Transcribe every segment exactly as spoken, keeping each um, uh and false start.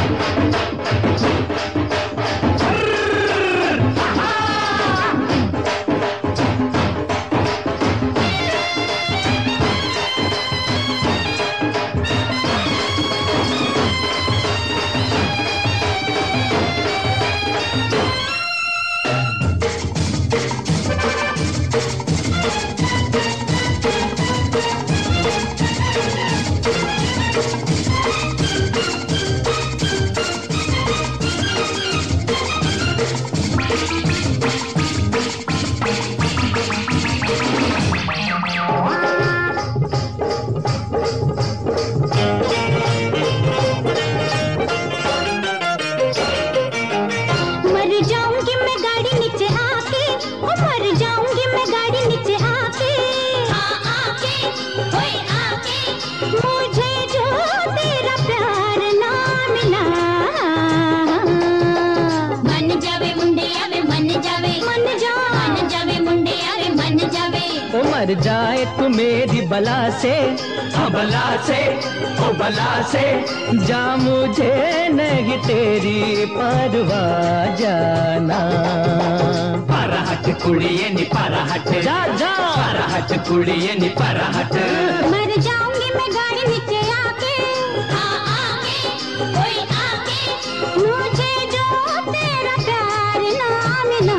मर जाए तू मेरी बला से, हाँ बला से, ओ बला से, जा मुझे नहीं तेरी परवाह जाना। परहट कुड़िए नी परहट, जा जा परहट कुड़िए नी परहट। मर जाऊंगी मैं गाड़ी नीचे आके, हाँ आके, कोई आके, मुझे जो तेरा प्यार ना मिला।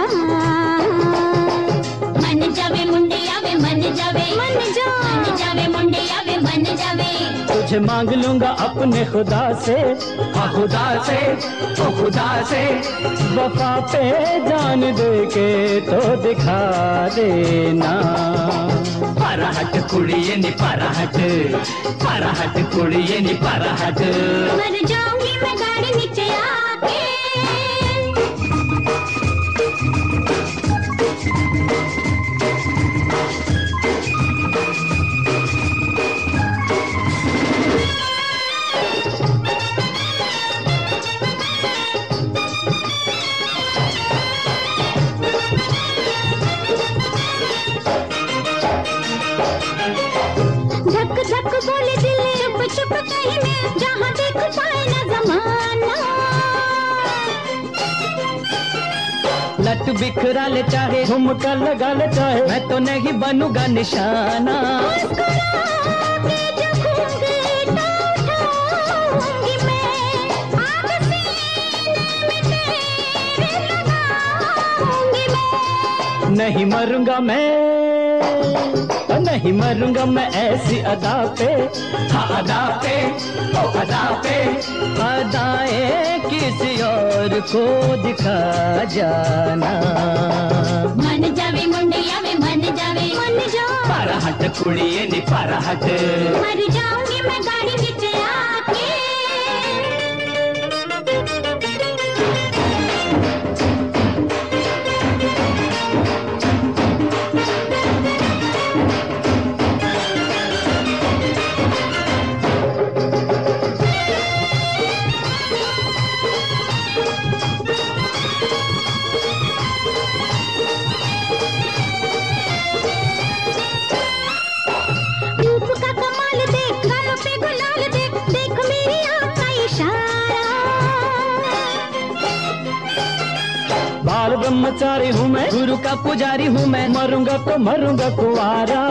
मन जावे मुंडिया वे मन जावे, मन जा मन जावे मुंडिया वे मन जावे। तुझे मांग लूंगा अपने खुदा से, हाँ खुदा से, ओ खुदा से, वफा पे जान दे के तो दिखा देना। परहट कुड़िए नी परहट, परहट कुड़िए नी परहट। मर जाऊंगी मैं गाड़ी नीचे आके। बोले दिल चुप चुप कहीं मैं, जहाँ देख पाए न जमाना। लट बिखरा ले चाहे, झुमका लगा ले चाहे, मैं तो नहीं बनूंगा निशाना। मुस्कुरा के जो घूंघट उठाऊंगी मैं, आग सीने में तेरे लगाऊंगी मैं। नहीं मरूंगा मैं, नहीं मरूंगा मैं ऐसी अदा पे, हाँ अदा पे, ओ अदा पे, अदाएं किसी और को दिखा जाना। मन जावे मुंडिया वे मन जावे, मन जा परहट कुड़िए नी परहट। मर जाऊंगी मैं गाड़ी नीचे आके। बाल ब्रह्मचारी हूँ मैं, गुरु का पुजारी हूँ मैं, मरूंगा तो मरूंगा कुंवारा।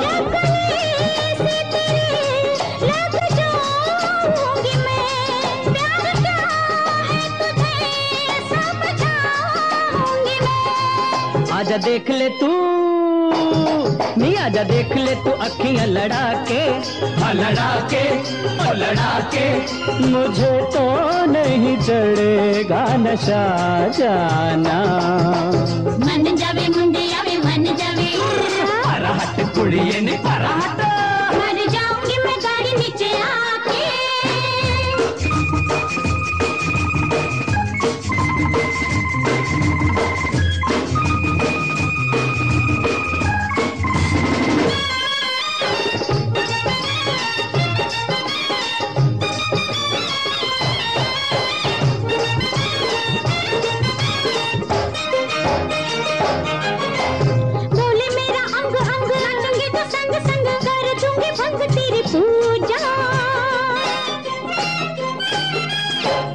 आजा देख ले तू नी, आजा देख ले तू अखियां लड़ा के, हाँ लड़ा के, ओ लड़ा के, मुझे तो नहीं चढ़ेगा नशा जाना। मन जावे मुंडिया वे मन जावे, परहट कुड़िए नी परहट। मर जाऊंगी मैं गाड़ी नीचे आके।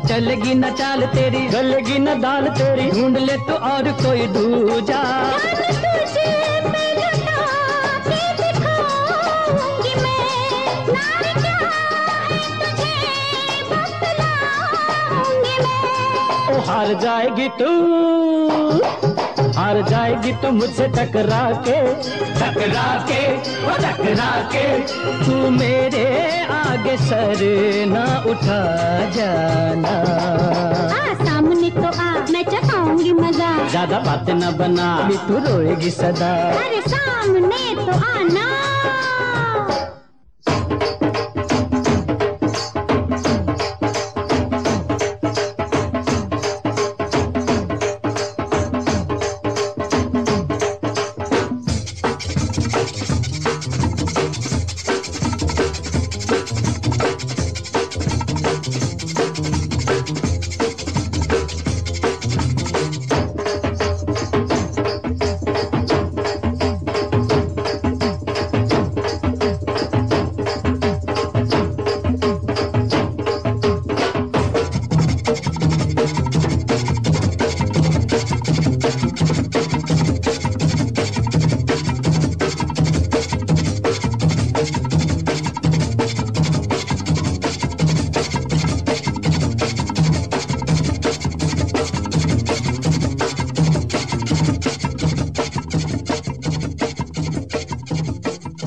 चलेगी न चाल तेरी, गलेगी न दाल तेरी, ढूंढ ले तो और कोई दूजा। हार जाएगी तू, हार जाएगी तू मुझसे टकरा के, टकरा के, ओ टकरा के। तू मेरे आगे सर ना उठा जाना। आ सामने तो आ, मैं चखाऊंगी मजा। ज्यादा बातें न बना, तू रोएगी सदा। अरे सामने तो आना।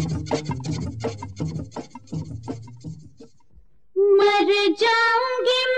मर जाऊंगी